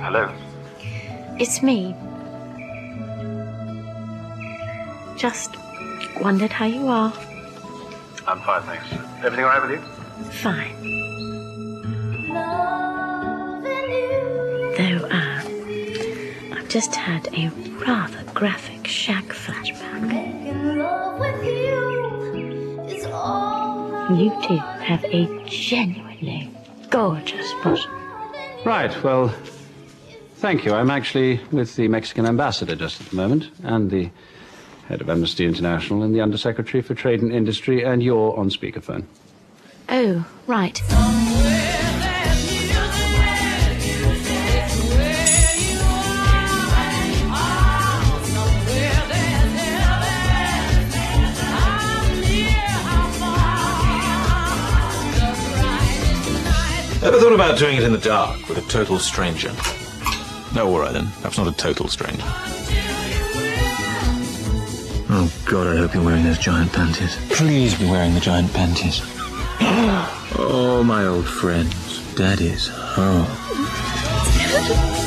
Hello. It's me. Just wondered how you are. I'm fine, thanks. Everything all right with you? Fine. Though, I've just had a rather graphic Shaq flashback. You two have a genuinely gorgeous bottom. Right, well, thank you. I'm actually with the Mexican ambassador just at the moment, and the head of Amnesty International and the Undersecretary for Trade and Industry, and you're on speakerphone. Oh, right. Ever thought about doing it in the dark with a total stranger? No, all right then. Perhaps not a total stranger. Oh, God, I hope you're wearing those giant panties. Please be wearing the giant panties. Oh, my old friends. Daddy's home.